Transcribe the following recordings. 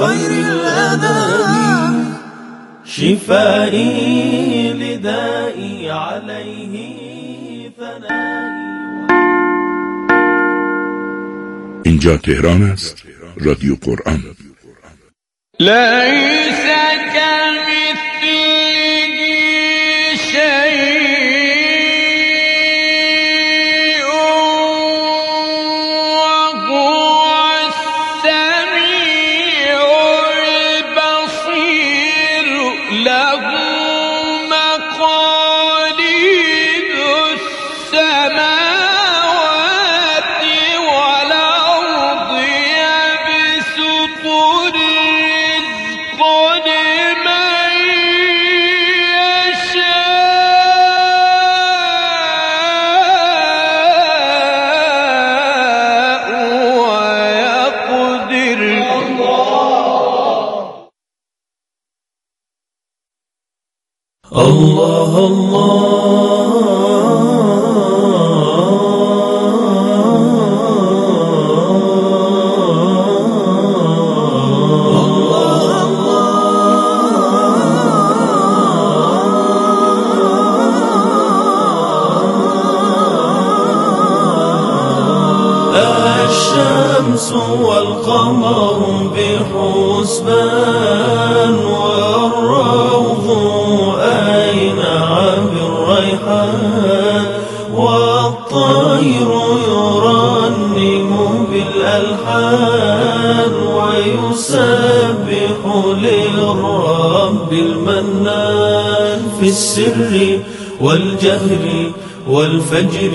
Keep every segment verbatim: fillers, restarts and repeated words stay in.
خير الأنام، شفائي لدائي عليه ثنائي. اینجا تهران است، رادیو قرآن. لیس کمثله شیء وهو السمیع البصیر، له مقالید السماوات والأرض، يبسط الرزق لمن يشاء ويقدر. الله الشمس والقمر بحسبان، والروض أينع بالريحان، والطير يرنم بالألحان، ويسبح للرب المنان في السر والجهر والفجر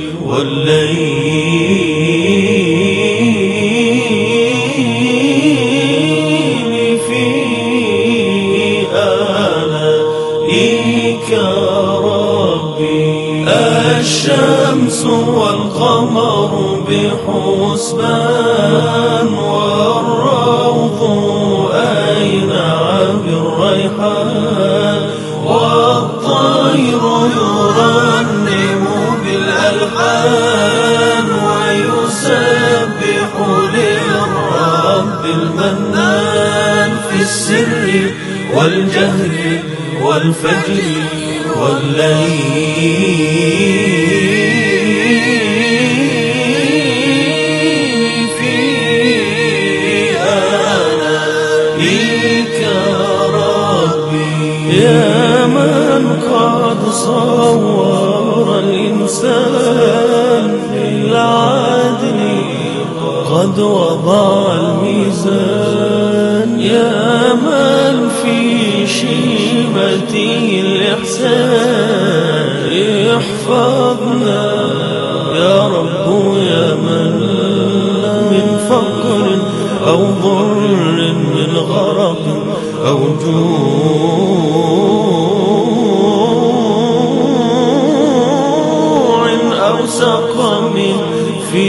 والليل، في آلائك ربي. الشمس والقمر بحسبان، والروض أينع بالريحان، والطير يرنم بالألحان، ويسبح للرب المنان في السر والجهر والفجر والليل، في آلائك ربي. يا من قد صور الإنسان بالعدل، قد وضع الميزان، يا من في شيمته الإحسان، احفظنا يا رب يا من من فقر أو ضر، من غرق أو جوع أو سقم، في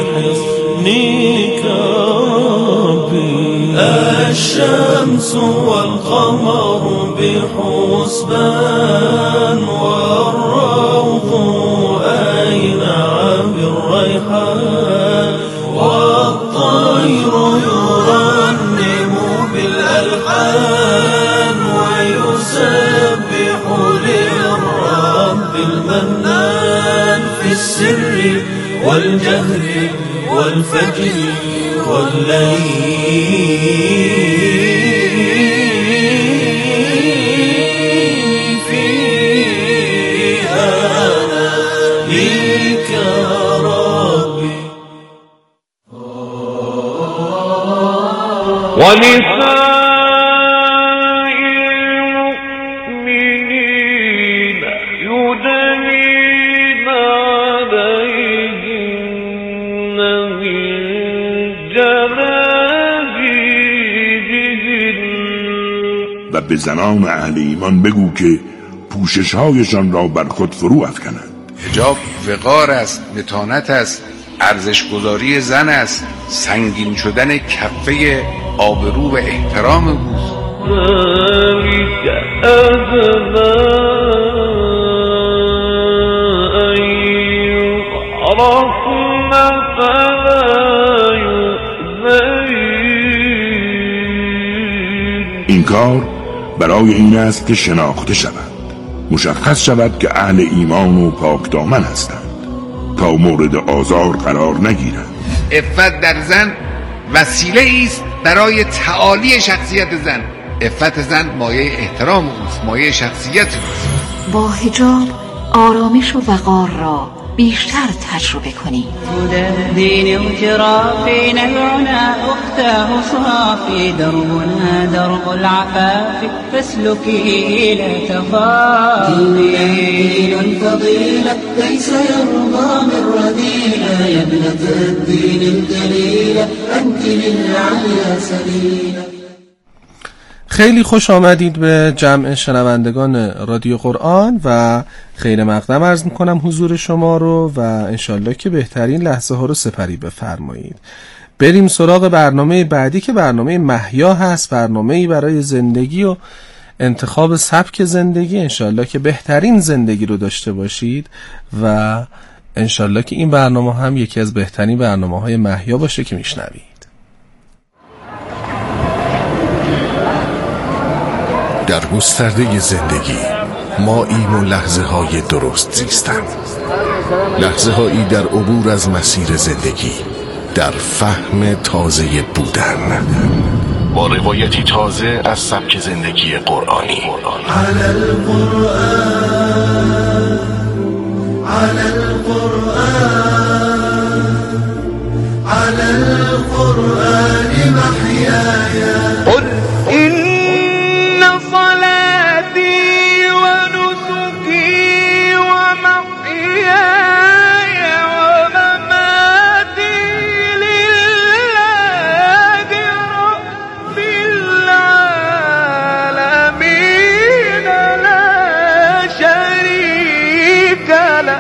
حصنك ربي. الشمس والقمر بحسبان، والروض أينع بالريحان، والطير يرنم بالألحان، ويسبح للرب المنان في السر والجهر والفجر والليل، في آلائك ربي. ونساء المؤمنين يدنين عليهن من جلابيبهن. و به زنان اهل ایمان بگو که پوشش‌هایشان را بر خود فرو افکنند. حجاب وقار است، متانت است، ارزشگذاری زن است، سنگین شدن کفه آبرو و احترام اوست. ذلك أدنى أن يعرفن فلا يؤذين. این کار برای این است که شناخته شود، مشخص شود که اهل ایمان و پاکدامن هستند تا مورد آزار قرار نگیرند. عفت در زن وسیله است برای تعالی شخصیت زن. عفت زن مایه احترام اوست، مایه شخصیت اوست. با حجاب آرامش و وقار را بیشتر تجربه کنید. هدى الدين وشرافي نبعنا أختاه صافي دربنا درب العفاف فاسلكي لا تخافي. دين الفضيلة ليس يرضى من رذيلة يا ابنة الدين الجليلة أنت للعليا سبيلة. خیلی خوش آمدید به جمع شنوندگان رادیو قرآن و خیر مقدم عرض میکنم حضور شما رو و انشالله که بهترین لحظه ها رو سپری بفرمایید. بریم سراغ برنامه بعدی که برنامه محیا هست، برنامه‌ای برای زندگی و انتخاب سبک زندگی. انشالله که بهترین زندگی رو داشته باشید و انشالله که این برنامه هم یکی از بهترین برنامه های محیا باشه که میشنوید. در گسترده زندگی ما ایم و لحظه های درست زیستن، لحظه هایی در عبور از مسیر زندگی، در فهم تازه بودن، با روایتی تازه از سبک زندگی قرآنی. على القرآن على القرآن على القرآن محياي. قل إن صلاتي ونسكي ومحياي ومماتي لله رب العالمين لا شريك له.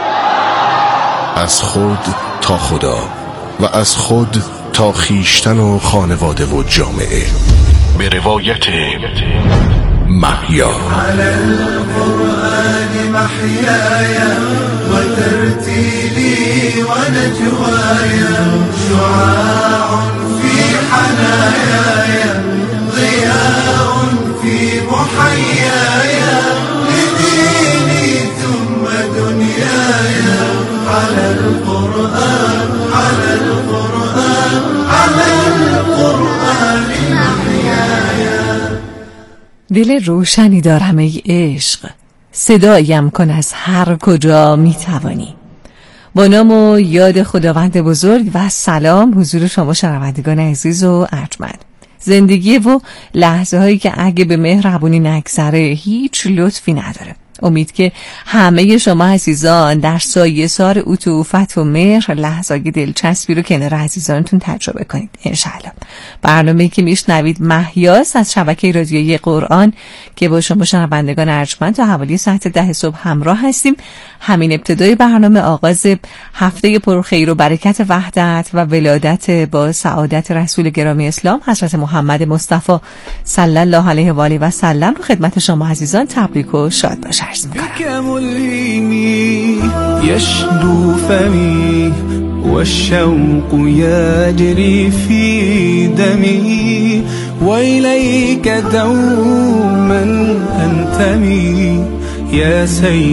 از خود تا خدا و از خود تا خیشتن و خانواده و جامعه، به روایت محیا. على القرآن محياي وترتيلي ونجواي شعاع في حناياي ضياء في محياي لديني ثم دنياي. على القرآن على القرآن على القرآن محياي. دل روشنی دارم ای عشق، صدایم کن از هر کجا میتوانی. با نام و یاد خداوند بزرگ و سلام حضور شما شنوندگان عزیز و ارجمند. زندگی و لحظه هایی که اگه به مهربونی نگذره هیچ لطفی نداره. امید که همه شما عزیزان در سایه سار عطوفت و مهر لحظه‌های دلچسبی رو کنار عزیزانتون تجربه کنید انشالله. برنامه‌ای که میشنوید محیاست از شبکه رادیویی قرآن که با شما شنوندگان ارجمند تا حوالی ساعت ده صبح همراه هستیم. همین ابتدای برنامه آغاز هفته پرخیر و برکت وحدت و ولادت با سعادت رسول گرامی اسلام حضرت محمد مصطفی صلی الله علیه و آله و سلم رو خدمت شما عزیزان تبریک و شاد باشید. بك ملهمي يشدو فمي والشوق يجري في دمي وإليك دوما أنتمي يا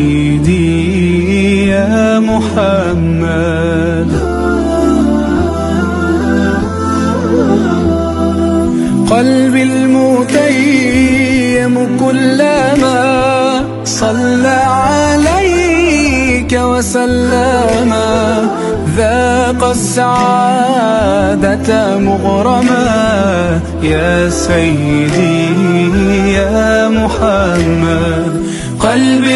سيدي يا محمد. قلبي المتيم كلما صلى عليك وسلم ذاق السعادة مغرما يا سيدي يا محمد. قلبي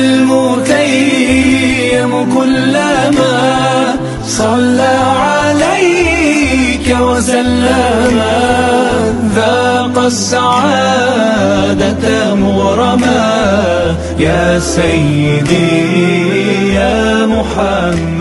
المتيم كلما صلى عليك وسلم ذاق السعادة مغرما يا سيدي يا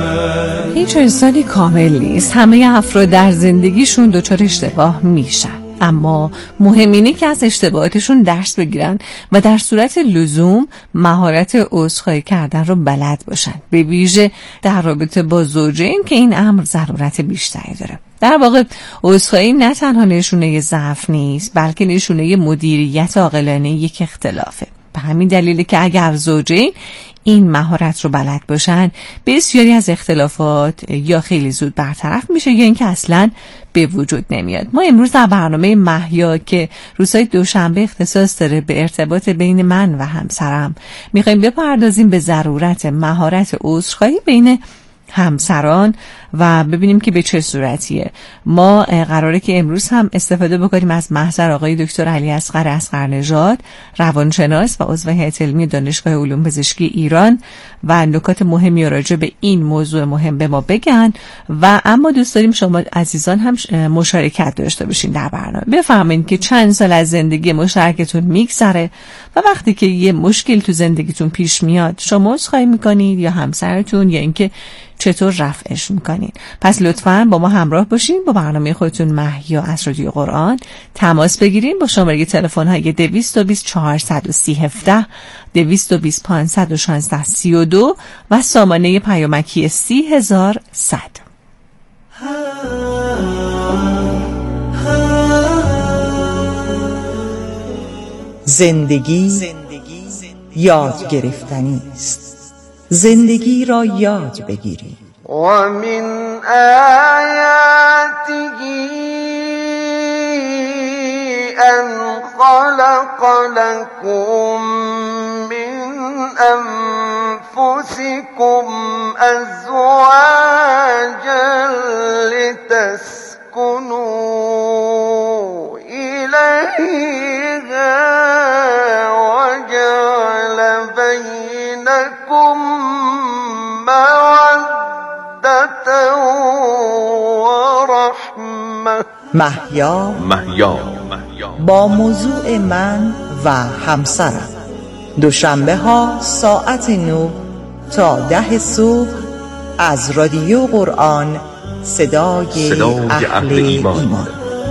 محمد. هیچ انسانی کامل نیست. همه افراد در زندگیشون دچار اشتباه میشن. اما مهم اینه که از اشتباهاتشون درس بگیرن و در صورت لزوم مهارت عذرخواهی کردن رو بلد باشن، به ویژه در رابطه با زوجین که این امر ضرورت بیشتری داره. در واقع عذرخواهی نه تنها نشونه ضعف نیست، بلکه نشونه مدیریت عاقلانه یک اختلافه. به همین دلیله که اگر زوجین این مهارت رو بلد باشن، بسیاری از اختلافات یا خیلی زود برطرف میشه یا اینکه اصلاً به وجود نمیاد. ما امروز در برنامه محیا که روزهای دوشنبه اختصاص داره به ارتباط بین من و همسرم، میخوایم بپردازیم به ضرورت مهارت عذرخواهی بین همسران و ببینیم که به چه صورتیه. ما قراره که امروز هم استفاده بکنیم از محضر آقای دکتر علی اصغر اصغرنژاد، روانشناس و عضو هیئت علمی دانشگاه علوم پزشکی ایران و نکات مهمی راجع به این موضوع مهم به ما بگن و اما دوست داریم شما عزیزان هم مشارکت داشته باشین در برنامه. بفهمین که چند سال از زندگی مشترکتون میگذره و وقتی که یه مشکل تو زندگیتون پیش میاد شما عذرخواهی میکنید یا همسرتون، یا اینکه چطور رفعش میکنین. پس لطفاً با ما همراه باشین، با برنامه خودتون محیا از رادیو قرآن تماس بگیرین با شماره تلفن های دویست و بیست چهارصد و سی هفده، دویست و بیست پانصد و شانزده سی و دو و سامانه پیامکی سی هزار صد. زندگی یاد گرفتنی است. زندگی را یاد بگیرید. و من آیاته ان خلق لكم من انفسكم ازواجا لتسكنوا الیها وجعل بینکم مودة ورحمة. محیا محیا با موضوع من و همسرم، دوشنبه ها ساعت نه تا ده صبح از رادیو قرآن، صدای, صدای اهل, اهل ایمان, ایمان.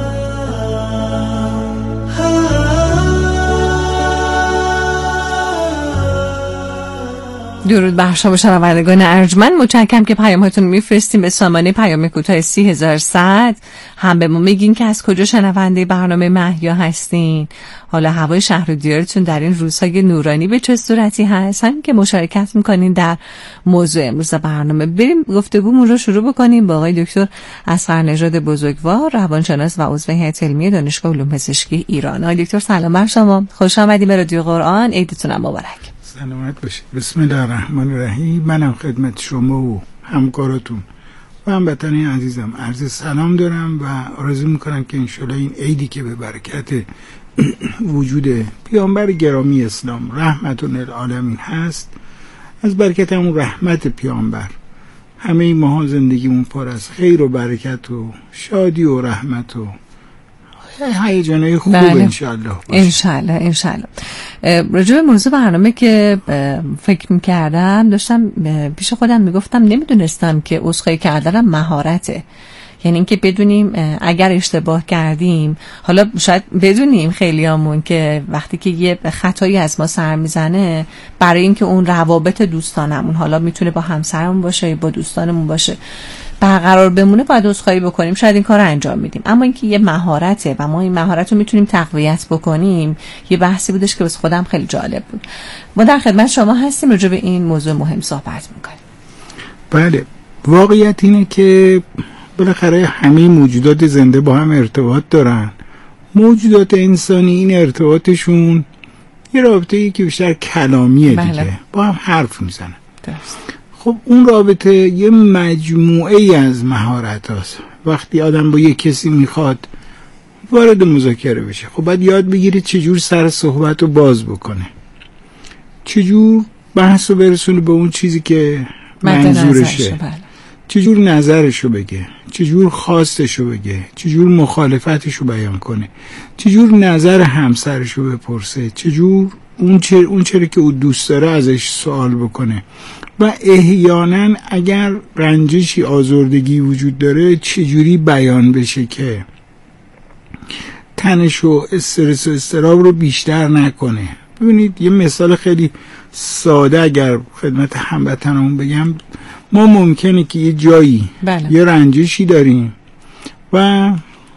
درود بر شما شنوندگان ارجمند، متشکرم که پیاماتون میفرستیم به سامانه پیام کوتاه سی هزار صد. هم به ما میگین که از کجا شنونده برنامه محیا هستین، حالا هوای شهر و دیارتون در این روزهای نورانی به چه صورتی هست، هم که مشارکت میکنین در موضوع امروز برنامه. بریم گفتگومون رو شروع بکنیم با آقای دکتر اصغرنژاد بزرگوار، روانشناس و عضو هیئت علمی دانشگاه علوم پزشکی ایران. آقای دکتر سلام بر شما، خوش آمدید به رادیو قرآن، عیدتون مبارک. سلامت باشید. بسم الله الرحمن الرحیم. منم خدمت شما و همکاراتون و هموطنان عزیزم عرض سلام دارم و آرزو میکنم که انشالله این عیدی که به برکت وجود پیامبر گرامی اسلام رحمت للعالمین هست، از برکت همون رحمت پیامبر همه ماها زندگیمون پر از خیر و برکت و شادی و رحمت و هیجانای خوب بله. انشالله انشالله انشالله. راجع به موضوع برنامه که فکر میکردم داشتم پیش خودم میگفتم نمیدونستم که عذرخواهی کردنم مهارته، یعنی اینکه بدونیم اگر اشتباه کردیم، حالا شاید بدونیم خیلیامون که وقتی که یه خطایی از ما سر میزنه، برای اینکه اون روابط دوستانمون، حالا میتونه با همسرمون باشه با دوستانمون باشه، برقرار بمونه باید عذرخواهی بکنیم، شاید این کار رو انجام میدیم. اما اینکه یه مهارته و ما این مهارت رو میتونیم تقویت بکنیم، یه بحثی بودش که واسه خودم خیلی جالب بود. ما در خدمت شما هستیم، راجع به این موضوع مهم صحبت میکنیم. بله، واقعیت اینه که بالاخره همه موجودات زنده با هم ارتباط دارن. موجودات انسانی این ارتباطشون یه رابطه‌ای که بیشتر کلامیه. بله. دیگه با هم حرف میزنن. درست. خب اون رابطه یه مجموعه ای از مهارت هست. وقتی آدم با یه کسی میخواد وارد مذاکره بشه، خب باید یاد بگیره چجور سر صحبت رو باز بکنه، چجور بحث رو برسونه به اون چیزی که منظورشه، چجور نظرشو بگه، چجور خواستشو بگه، چجور مخالفتشو بیان کنه، چجور نظر همسرشو بپرسه، چجور اون چه اون چیزی که او دوست داره ازش سوال بکنه و احیانا اگر رنجشی آزردگی وجود داره چجوری بیان بشه که تنش و استرس و استراب رو بیشتر نکنه. ببینید یه مثال خیلی ساده اگر خدمت هموطنمون بگم، ما ممکنه که یه جایی بله. یه رنجشی داریم و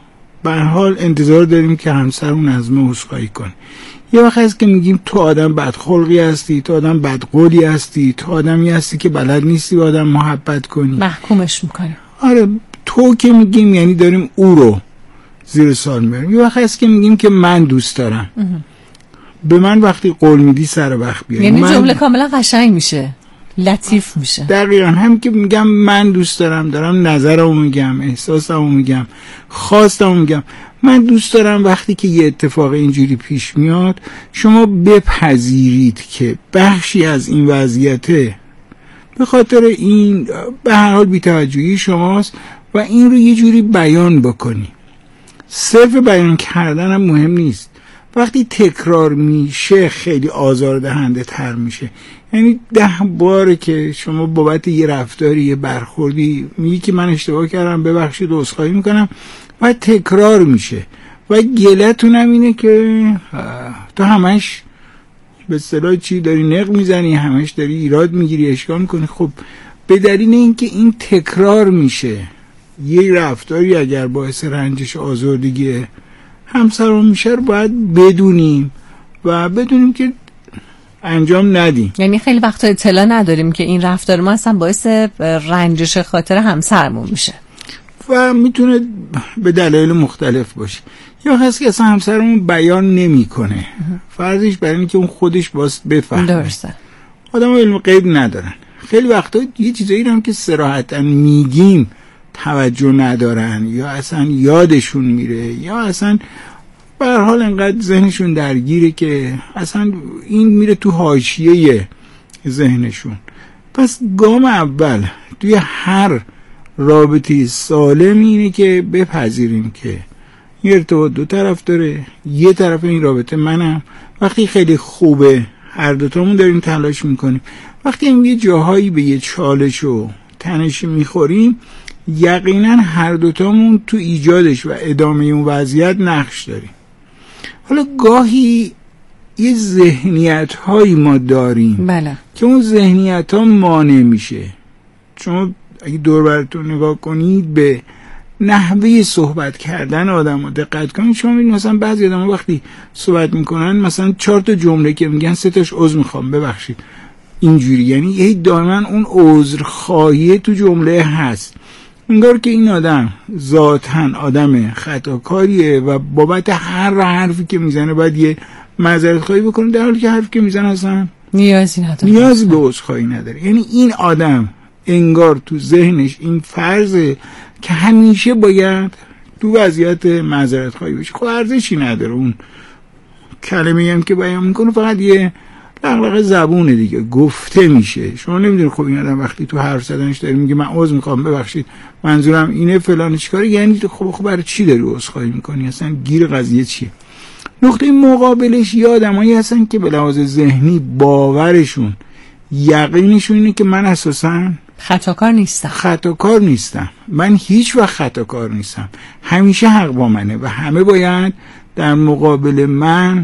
به هر حال انتظار داریم که همسرمون از ما عذرخواهی کنه. یه وقت هست که میگیم تو آدم بدخلقی هستی، تو آدم بدقولی هستی، تو آدمی هستی که بلد نیستی با آدم محبت کنی، محکومش میکنیم. آره تو که میگیم یعنی داریم او رو زیر سوال میبریم. یه وقت هست که میگیم که من دوست دارم اه. به من وقتی قول میدی سر وقت بیاری. یعنی من... جمله کاملا قشنگ میشه، لطیف میشه. دقیقا هم که میگم من دوست دارم، دارم نظرمو میگم، احساسمو میگم، خواستمو میگم. من دوست دارم وقتی که یه اتفاق اینجوری پیش میاد شما بپذیرید که بخشی از این وضعیته به خاطر این به هر حال بی‌توجهی شماست و این رو یه جوری بیان بکنی. صرف بیان کردن هم مهم نیست، وقتی تکرار میشه خیلی آزاردهنده تر میشه. یعنی ده باره که شما بابت یه رفتاری یه برخوردی میگی که من اشتباه کردم ببخشید عذرخواهی میکنم و تکرار میشه و گلتون هم اینه که تو همش به اصطلاح چی داری نق میزنی، همش داری ایراد میگیری، اشکال میکنی. خب به دلیل اینکه این تکرار میشه یه رفتاری اگر باعث رنجش آزردگی همسرمون میشه رو باید بدونیم و بدونیم که انجام ندیم. یعنی خیلی وقتا اطلاع نداریم که این رفتار ما اصلا باعث رنجش خاطر همسرمون میشه و میتونه به دلایل مختلف باشه. یا هست که اصلا همسرمون بیان نمیکنه، فرضش بر اینه که اون خودش باست بفهمه. درسته. آدم ها علم غیب ندارن. خیلی وقتا یه چیزایی رو هم که صراحتا میگیم توجه ندارن یا اصلا یادشون میره یا اصلا به هر حال انقدر ذهنشون درگیره که اصلا این میره تو حاشیه ذهنشون. پس گام اول توی هر رابطه سالم اینه که بپذیریم که این ارتباط دو طرف داره، یه طرف این رابطه منم. وقتی خیلی خوبه هر دوتامون داریم تلاش میکنیم، وقتی این یه جاهایی به یه چالش و تنش میخوریم یقینا هر دوتامون تو ایجادش و ادامه اون وضعیت نقش داریم. حالا گاهی یه ذهنیت هایی ما داریم بله. که اون ذهنیت ها مانع میشه. شما اگه دور براتون نگاه کنید به نحوه صحبت کردن آدم ها دقت کنید، شما میدید مثلا بعضی آدم ها وقتی صحبت میکنن مثلا چهار تا جمله که میگن سه تاش عذر میخوام ببخشید اینجوری، یعنی یه دائما اون عذرخواهی تو جمله هست، انگار که این آدم ذاتاً آدم خطاکاریه و بابت هر حرفی که میزنه باید یه معذرت خواهی بکنه، در حالی که حرفی که میزنه اصلا نیازی نداره، نیازی به عذرخواهی نداره. یعنی این آدم انگار تو ذهنش این فرضه که همیشه باید تو وضعیت معذرت خواهی بشه. خب ارزشی نداره اون کلمه‌ای هم که بیان میکنه، فقط یه لغلقه زبونه دیگه، گفته میشه. شما نمیدونید خب این آدم وقتی تو حرف زدنش داره میگه من عذر میخوام ببخشید منظورم اینه فلان چیکاره، یعنی خب خب برای چی داری عذرخواهی میکنی؟ اصلا گیر قضیه چیه؟ نقطه مقابلش یه آدمایی هستن که به لحاظ ذهنی باورشون یقینشون اینه که من اساساً خطاکار نیستم خطاکار نیستم من هیچ وقت خطاکار نیستم، همیشه حق با منه و همه باید در مقابل من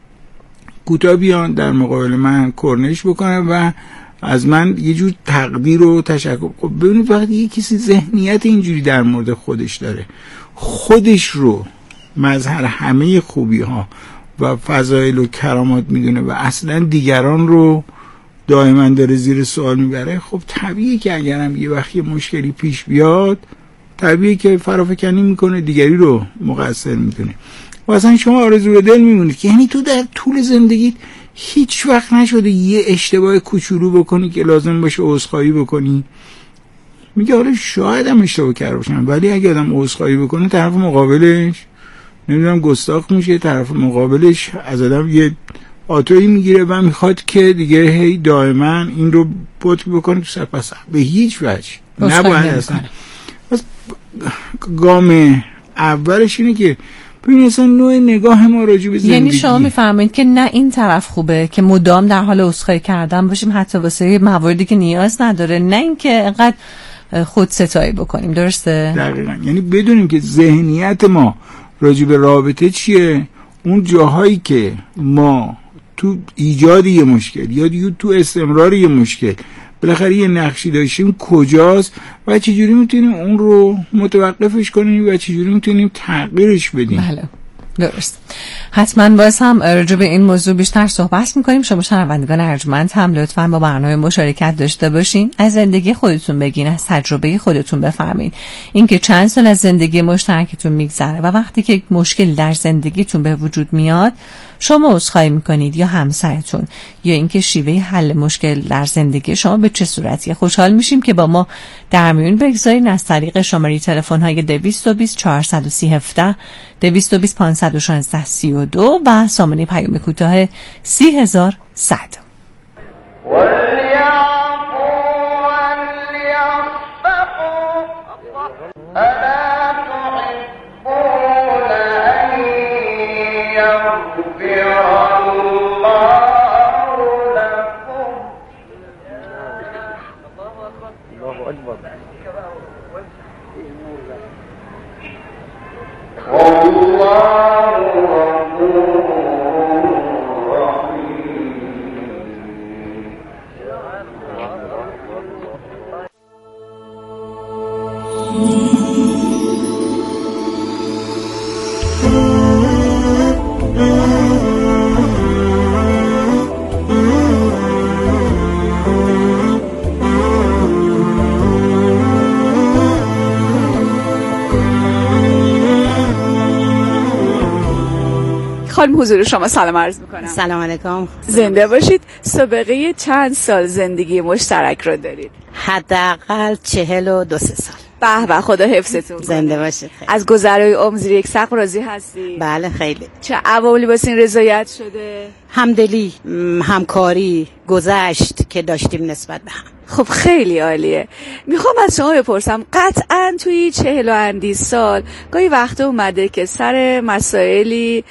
کوتاه بیان، در مقابل من کرنش بکنن و از من یه جور تقدیر و تشکر. خب ببینید وقتی یه کسی ذهنیت اینجوری در مورد خودش داره، خودش رو مظهر همه خوبی ها و فضایل و کرامات میدونه و اصلا دیگران رو دائما داره زیر سوال میبره، خب طبیعیه که اگرم یه وقتی مشکلی پیش بیاد طبیعیه که فرافکنی میکنه، دیگری رو مقصر میدونه و اصلا شما آرزو به دل میمونید که یعنی تو در طول زندگیت هیچ وقت نشده یه اشتباه کوچولو بکنی که لازم باشه عذرخواهی بکنی. میگه حالا شاید هم اشتباه کرده باشم، ولی اگه آدم عذرخواهی بکنه طرف مقابلش نمیدونم گستاخ میشه، طرف مقابلش از آدم یه آتویی میگیره و میخواد که دیگه هی دائما این رو پت بکنه تو سرپس. به هیچ وجه نباید اصلا. بس گام اولش اینه که ببین اصلا نوع نگاه ما راجع به زندگی، یعنی شما میفهمید که نه این طرف خوبه که مدام در حال عذرخواهی کردن باشیم حتی واسه مواردی که نیاز نداره، نه اینکه انقدر خود ستایی بکنیم. درسته؟ دقیقاً. یعنی بدونیم که ذهنیت ما راجع به رابطه چیه؟ اون جاهایی که ما تو ایجاد یه مشکل یا تو استمرار یه مشکل بالاخره یه نقشی داشتیم کجاست و چجوری میتونیم اون رو متوقفش کنیم و چجوری میتونیم تغییرش بدیم. بله درست. حتما باز هم راجع به این موضوع بیشتر صحبت میکنیم. شما شنوندگان ارجمند هم لطفاً با برنامه مشارکت داشته باشین. از زندگی خودتون بگین، از تجربه خودتون بفرمایید اینکه چند سال از زندگی مشترکتون میگذره و وقتی که یک مشکل در زندگیتون به وجود میاد شما عذرخواهی میکنید یا همسرتون، یا اینکه شیوه حل مشکل در زندگی شما به چه صورتیه. خوشحال میشیم که با ما در میون بگذارین از طریق شماره تلفن های دویست و بیست چهارصد و سی هفده، دویست و بیست پانصد و شانزده سی و دو و سامانه پیام کوتاه سی هزار صد. خانم حضور شما سلام عرض میکنم. سلام علیکم. زنده باشید. سابقه چند سال زندگی مشترک رو دارید؟ حداقل چهل و دو سه سال. به به، خدا حفظتون کنه. زنده باشید. از گذرای عمر زیر یک سقف راضی هستی؟ بله خیلی. چه عواملی واسه این رضایت شده؟ همدلی، همکاری، گذشت که داشتیم نسبت به هم. خب خیلی عالیه. میخوام از شما بپرسم، قطعاً توی چهل و اندی سال گاهی وقت اومده که سر مسائلی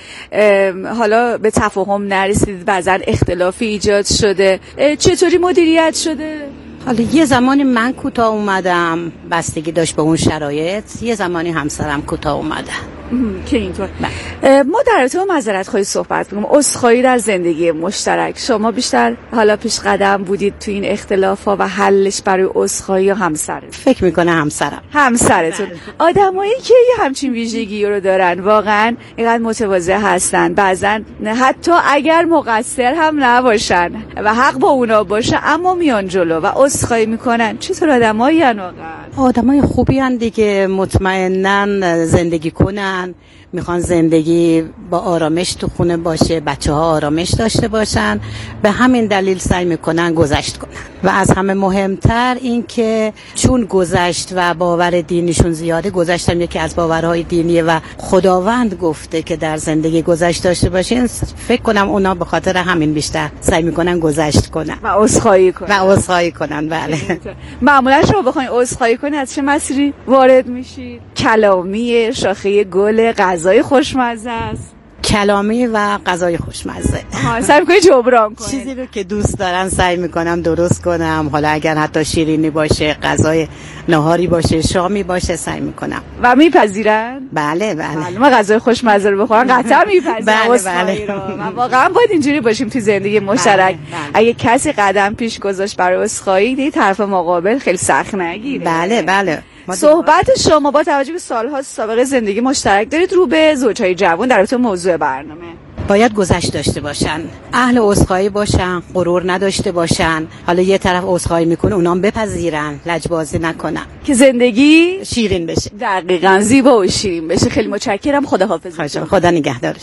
حالا به تفاهم نرسید، بعضن اختلافی ایجاد شده، چطوری مدیریت شده؟ حالا یه زمانی من کوتاه اومدم، بستگی داشت به اون شرایط، یه زمانی همسرم کوتاه اومده که اینطور. ما در رابطه با معذرت خواهی صحبت می‌کنیم. عذرخواهی در زندگی مشترک، شما بیشتر حالا پیش قدم بودید تو این اختلافا و حلش برای عذرخواهی یا همسرت؟ فکر میکنه همسرم. همسرتون. آدمایی که یه همچین ویژگی رو دارن واقعا اینقدر متواضع هستن، بعضن حتی اگر مقصر هم نباشن و حق با اونا باشه اما میان جلو و عذرخواهی میکنن. چطور آدمایی ان واقعا؟ آدمای خوبی ان دیگه، مطمئنن زندگی کنن، میخوان زندگی با آرامش تو خونه باشه، بچه ها آرامش داشته باشن، به همین دلیل سعی میکنن گذشت کنن. و از همه مهمتر این که چون گذشت و باور دینیشون زیاده، گذشتم یکی از باورهای دینیه و خداوند گفته که در زندگی گذشت داشته باشین، فکر کنم اونا به خاطر همین بیشتر سعی میکنن گذشت کنن و عذرخواهی کنن. و عذرخواهی کنن. بله. معمولا شما بخواید عذرخواهی کنید از چه مسیری وارد میشید؟ کلامی، شاخه گل، غذای خوشمزه است؟ کلامی و غذای خوشمزه. ها، سعی می‌کنی جبران کنی. چیزی رو که دوست دارن سعی می‌کنم درست کنم. حالا اگر حتی شیرینی باشه، غذای نهاری باشه، شامی باشه، سعی می‌کنم. و میپذیرن؟ بله بله. ما غذای خوشمزه رو بخورن قطعا میپذیرن. بله بله. و واقعا باید اینجوری باشیم تو زندگی مشترک. بله بله. اگه کسی قدم پیش گذاشت برای عذرخواهی، دی طرف مقابل خیلی سخت نگیره. بله بله. صحبت شما با توجه به سالها سابقه زندگی مشترک دارید رو به زوجهای جوان در رابطه موضوع برنامه. باید گذشت داشته باشن، اهل عذرخواهی باشن، غرور نداشته باشن. حالا یه طرف عذرخواهی میکنه اونام بپذیرن، لجبازی نکنن که زندگی شیرین بشه. دقیقاً زیبا و شیرین بشه. خیلی متشکرم. خداحافظ. خدا نگهدارش.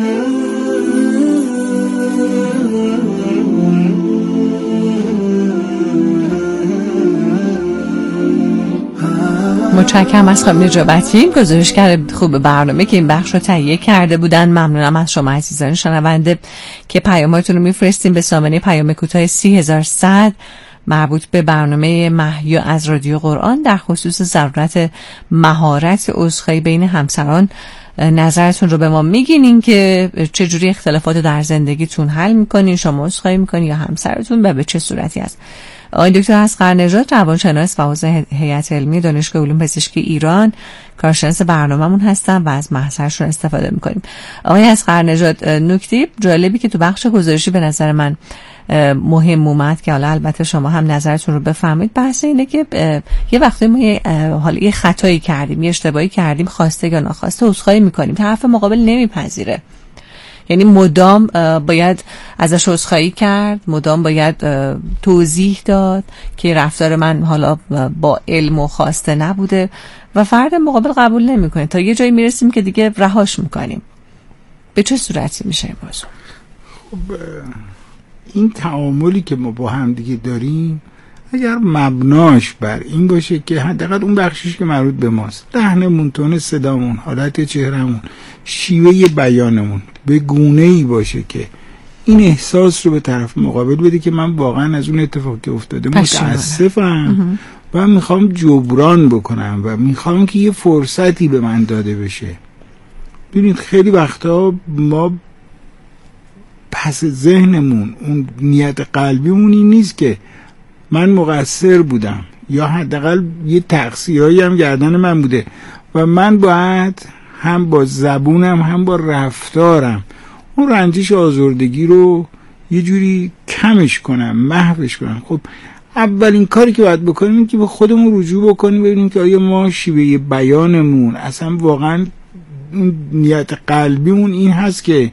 متشکرم از خانم نجابتی، گزارشگر خوب برنامه که این بخش رو تهیه کرده بودن. ممنونم از شما عزیزان شنونده که پیاماتون رو میفرستیم به سامانه پیام کوتاه سی هزار صد مربوط به برنامه محیا از رادیو قرآن در خصوص ضرورت مهارت عذرخواهی بین همسران. نظرتون رو به ما میگین که چجوری اختلافات در زندگیتون حل میکنین، شما عذرخواهی میکنین یا همسرتون و به چه صورتی است. آقای دکتر اصغرنژاد روانشناس و عضو هیئت علمی دانشگاه علوم پزشکی ایران کارشناس برنامه‌مون هستن و از محضرشون استفاده می‌کنیم. آقای اصغرنژاد، نکته جالبی که تو بخش گزارشی به نظر من مهم اومد که حالا البته شما هم نظرتون رو بفهمید، بحث اینه که یه وقتی ما یه حالا یه خطایی کردیم، یه اشتباهی کردیم، خواسته یا ناخواسته عذرخواهی می‌کنیم، طرف مقابل نمیپذیره. یعنی مدام باید ازش عذرخواهی کرد، مدام باید توضیح داد که رفتار من حالا با علم و خواسته نبوده و فرد مقابل قبول نمیکنه، تا یه جایی میرسیم که دیگه رهاش میکنیم. به چه صورتی میشه این موضوع؟ خب این تعاملی که ما با هم دیگه داریم اگر مبناش بر این باشه که حداقل اون بخشش که مربوط به ماست، لحنمون، تون صدامون، حالت چهرمون، شیوه بیانمون به گونه‌ای باشه که این احساس رو به طرف مقابل بده که من واقعا از اون اتفاقی که افتاده متاسفم و میخوام جبران بکنم و میخوام که یه فرصتی به من داده بشه. ببینید خیلی وقتا ما پس ذهنمون اون نیت قلبیمون این نیست که من مقصر بودم یا حداقل یه تقصیرایی هم گردن من بوده و من باید هم با زبونم هم با رفتارم اون رنجش آزردگی رو یه جوری کمش کنم، محوش کنم. خب اولین کاری که باید بکنیم این که به خودمون رجوع بکنیم، ببینیم که آیا ما شیوه بیانمون اصلا واقعا نیت قلبیمون این هست که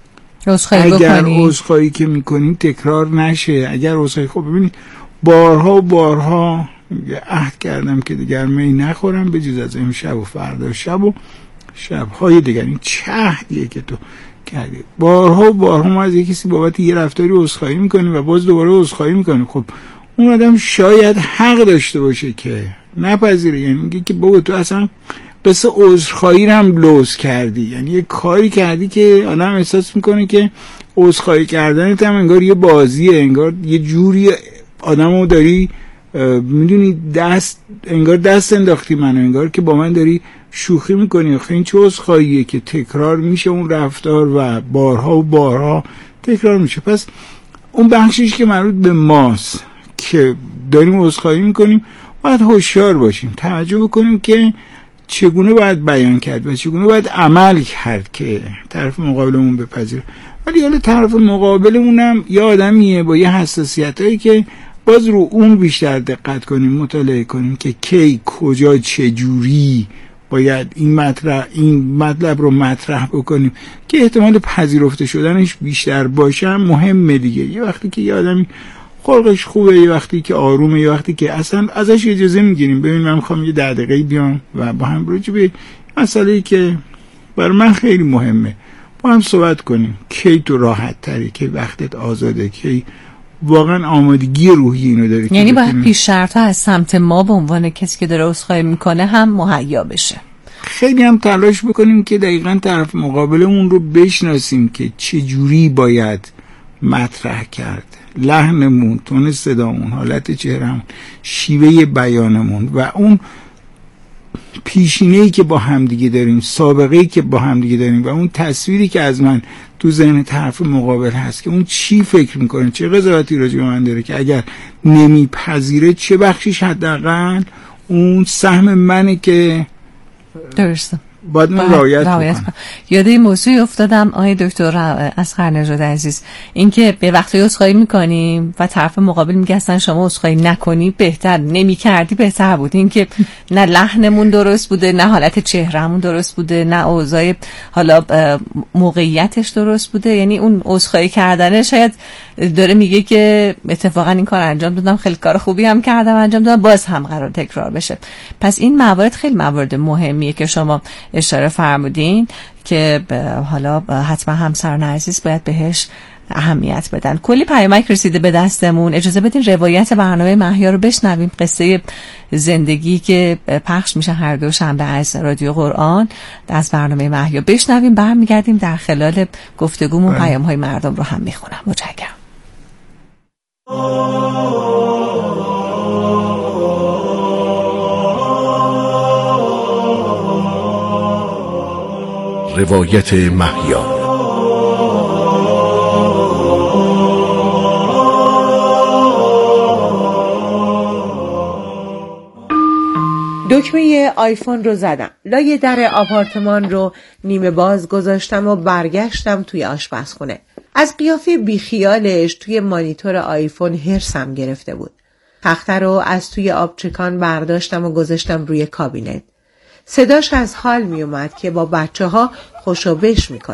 اگر عذرخواهی که میکنیم تکرار نشه. اگر عذرخواهی، خب ببینید بارها و بارها عهد کردم که دیگر می نخورم به جز از امشب و فردا شب و شبهای دیگر. این چه عهدیه که تو کردی؟ بارها و بارها ما از یک کسی بابت یه رفتاری عذرخواهی میکنیم و باز دوباره عذرخواهی میکنیم. خب اون آدم شاید حق داشته باشه که نپذیره، یعنی میگه که بابا تو اصلا قصه عذرخواهی رو هم لوث کردی، یعنی یه کاری کردی که آدم احساس میکنه که عذرخواهی کردنت هم انگار یه بازیه، انگار یه جوری آدمو داری میدونی دست انگار دست انداختی منو، انگار که با من داری شوخی میکنی. آخه این چه عذرخواهیه که تکرار میشه اون رفتار و بارها و بارها تکرار میشه. پس اون بخشش که مربوط به ماست که داریم عذرخواهی میکنیم باید هوشیار باشیم، توجه بکنیم که چگونه باید بیان کرد و چگونه باید عمل کرد که طرف مقابلمون بپذیره. ولی حالا طرف مقابلمونم یه آدمیه با یه حساسیتایی که باز رو اون بیشتر دقت کنیم، مطالعه کنیم که کی کجا چجوری باید این مطلب این مطلب رو مطرح بکنیم که احتمال پذیرفته شدنش بیشتر باشه. مهمه دیگه. یه وقتی که یه آدمی خلقش خوبه، یه وقتی که آرومه، یه وقتی که اصلا ازش اجازه میگیریم ببین من میخوام یه ده دقیقه بیام و با هم راجع به مسئله‌ای که برای من خیلی مهمه با هم صحبت کنیم. کی تو راحت تری، کی وقتت آزاده، کی واقعا آمادگی روحی اینو داری. یعنی باید پیش شرط‌ها از سمت ما به عنوان کسی که داره عذرخواهی میکنه هم مهیا بشه. خیلی هم تلاش بکنیم که دقیقاً طرف مقابلمون رو بشناسیم که چه جوری باید مطرح کرد، لحنمون، تون صدامون، حالت چهرمون، شیوه بیانمون و اون پیشینه‌ای که با همدیگه داریم، سابقه‌ای که با همدیگه داریم و اون تصویری که از من تو ذهن طرف مقابل هست که اون چی فکر میکنه، چه قضاوتی راجع به من داره که اگر نمیپذیره چه بخشیش حداقل اون سهم منه که درسته باید من رعایت کنم. یاد این موضوعی افتادم آقای دکتر اصغرنژاد عزیز، اینکه به وقتی عذرخواهی میکنیم و طرف مقابل میگه اصلا شما عذرخواهی نکنی بهتر، نمیکردی بهتر بود. اینکه نه لحنمون درست بوده، نه حالت چهرهمون درست بوده، نه اوضاع حالا موقعیتش درست بوده. یعنی اون عذرخواهی کردنه شاید داره میگه که اتفاقا این کار انجام دادم، خیلی کار خوبی هم کردم انجام دادم، باز هم قرار تکرار بشه. پس این موارد خیلی موارد مهمیه که شما اشاره فرمودین که حالا حتما همسران عزیز باید بهش اهمیت بدن. کلی پیامک رسیده به دستمون، اجازه بدین روایت برنامه مهیا رو بشنویم. قصه زندگی که پخش میشه هر دو شنبه از رادیو قرآن از برنامه مهیا بشنویم، برمیگردیم در خلال گفتگومون پیام‌های مردم رو هم میخونم. متشکرم. روایت مهیا. دکمه آیفون رو زدم. لای در آپارتمان رو نیمه باز گذاشتم و برگشتم توی آشپزخونه. از قیافه بیخیالش توی مانیتور آیفون هرسم گرفته بود. تخته رو از توی آبچکان برداشتم و گذاشتم روی کابینت. صداش از حال می اومد که با بچه ها خوشو بش می کنه.